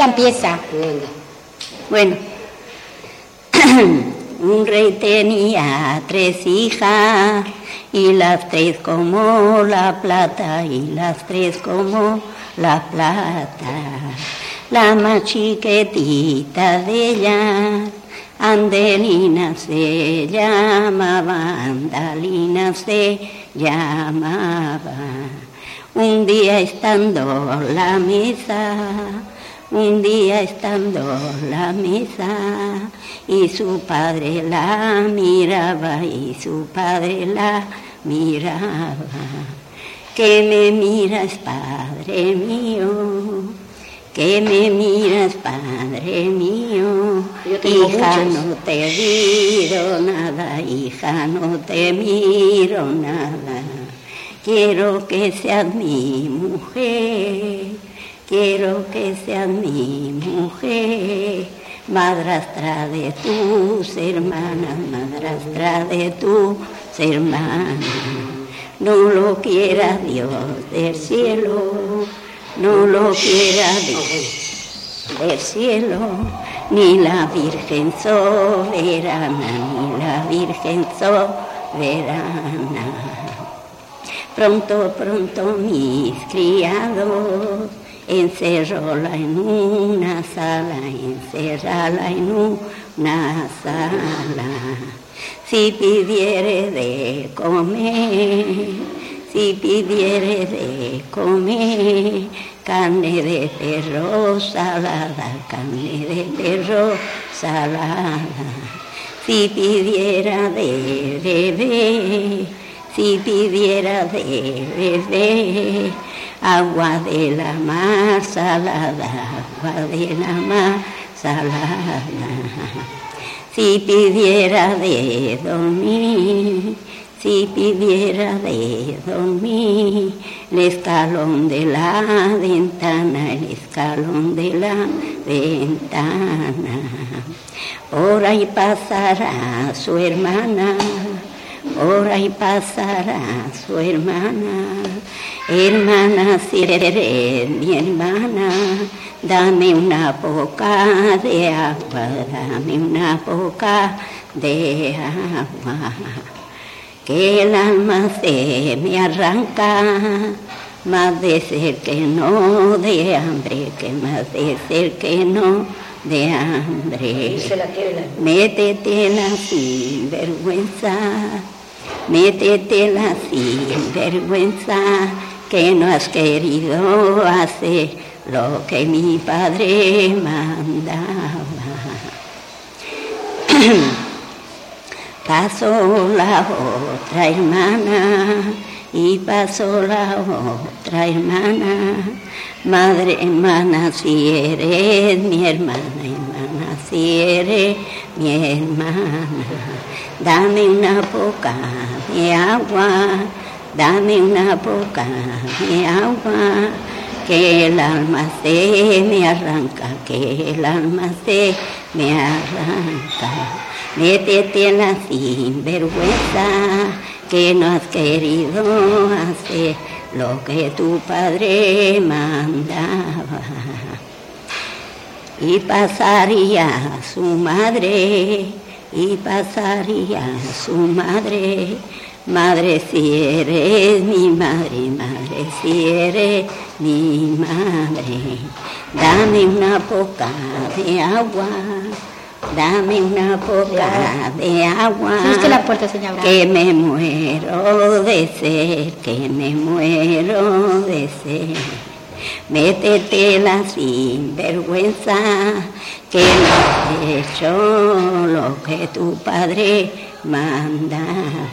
ya empieza. Bueno. Un rey tenía 3 hijas, y las 3 como la plata, y las 3 como la plata. La más chiquitita de ellas, Andelina se llamaba, Andalina se llamaba. Un día estando la mesa, y su padre la miraba, ¿Qué me miras, Padre mío? ¿Qué me miras, Padre mío? Hija, no te miro nada, hija, no te miro nada. Quiero que seas mi mujer, quiero que seas mi mujer, madrastra de tus hermanas, madrastra de tus hermanas. No lo quiera Dios del cielo, no lo quiera Dios del cielo, ni la Virgen soberana, ni la Virgen soberana. Pronto, pronto mis criados, encerróla en una sala, encerrala en una sala. Si pidiere de comer, carne de perro salada, carne de perro salada. Si pidiera de beber, agua de la mar salada, agua de la mar salada. Si pidiera de dormir, el escalón de la ventana, el escalón de la ventana. Por ahí pasará su hermana, por ahí pasará su hermana. Hermana, si eres mi hermana, dame una poca de agua, dame una poca de agua. Que el alma se me arranca, más de ser que no de hambre, que más de ser que no de hambre. Métetela sin vergüenza, métetela sin vergüenza, que no has querido hacer lo que mi padre mandaba. Pasó la otra hermana, y pasó la otra hermana. Madre, hermana, si eres mi hermana, hermana, si eres mi hermana, dame una poca de agua, dame una poca de agua, que el alma se me arranca, que el alma se me arranca. Métetela sin vergüenza, que no has querido hacer lo que tu padre mandaba. Y pasaría su madre, y pasaría su madre. Madre, si eres mi madre, madre, si eres mi madre, dame una poca de agua, dame una poca de agua, la puerta, señora. Que me muero de sed, que me muero de sed. Métetela sin vergüenza, que no has hecho lo que tu padre mandaba.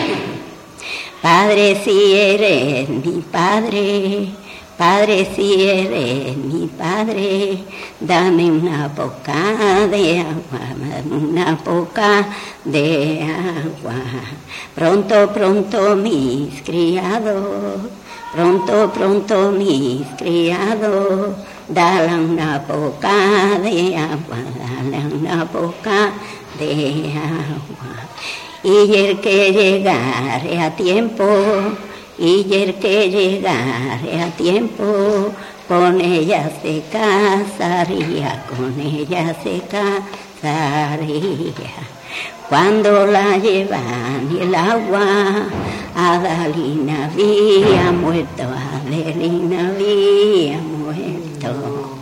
Padre, si eres mi padre, padre, si eres mi padre, dame una poca de agua, dame una poca de agua. Pronto, pronto mis criados, pronto, pronto mis criados, dale una poca de agua, dale una poca de agua. Y el que llegare a tiempo, y el que llegare a tiempo, con ella se casaría, con ella se casaría. Cuando la llevan y el agua, Adelina había muerto, Adelina había muerto.